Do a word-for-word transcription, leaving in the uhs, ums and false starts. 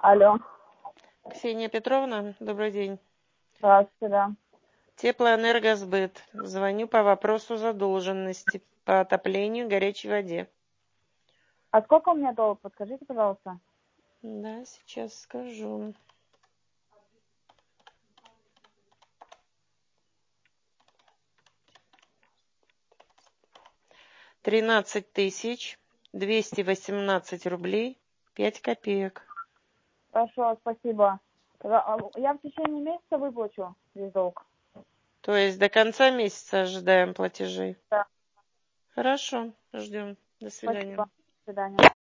Алло, Ксения Петровна, добрый день. здравствуйте, да. Теплоэнергосбыт. Звоню по вопросу задолженности по отоплению горячей воде. А сколько у меня долг? Подскажите, пожалуйста. Да, сейчас скажу. Тринадцать тысяч двести восемнадцать рублей пять копеек. Хорошо, спасибо. А я в течение месяца выплачу весь долг. То есть до конца месяца ожидаем платежей? Да, Хорошо, ждем. До свидания. спасибо. До свидания.